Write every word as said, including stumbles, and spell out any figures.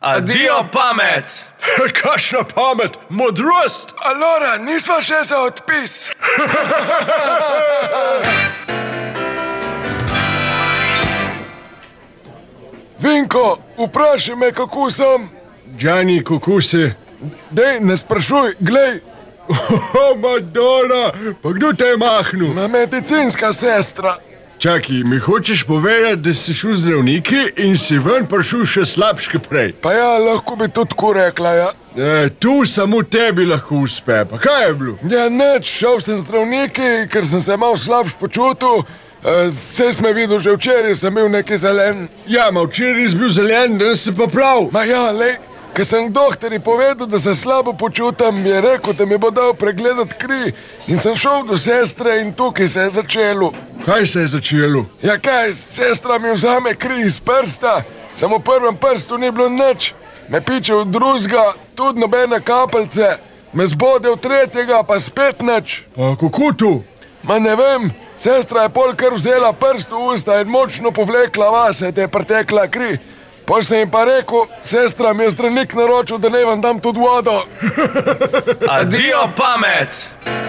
Adijo pamet! Kakšna pamet, modrost! Alora, nisva še za odpis. Vinko, vprašaj me, kako sem. Džani, kako si? Dej, ne sprašuj, glej. Oh, Madonna, pa kdo te je mahnil? Ma medicinska sestra. Čakaj, mi hočeš povedati, da si šel zdravniki in si ven prišel še slabške prej? Pa ja, lahko bi tudi tako rekla, ja. E, tu samo tebi lahko uspe, pa kaj je bilo? Ja, neč, šel sem zdravniki, ker sem se malo slabš počutil. E, Saj sme videl, že včeraj sem bil neki zelen. Ja, ma včeraj si bil zelen, danes si pa prav. Ma ja, lej, ker sem doktorji povedal, da se slabo počutam, mi je rekel, da mi bo dal pregledat kri. In sem šel do sestre in tukaj se je začelo. Kaj se je začelo? Ja kaj, sestra mi vzame kri iz prsta, samo v prvem prstu ni bilo nič. Me piče od drugega, tudi nobene kapljice. Me zbode v tretjega, pa spet nič. Pa kako tu? Ma ne vem, sestra je pol kar vzela prst v usta in močno povlekla vase, da je pretekla kri. Pol sem jim pa rekel, sestra mi je zdravnik naročil, da naj vam dam tudi vodo. Adijo pamet!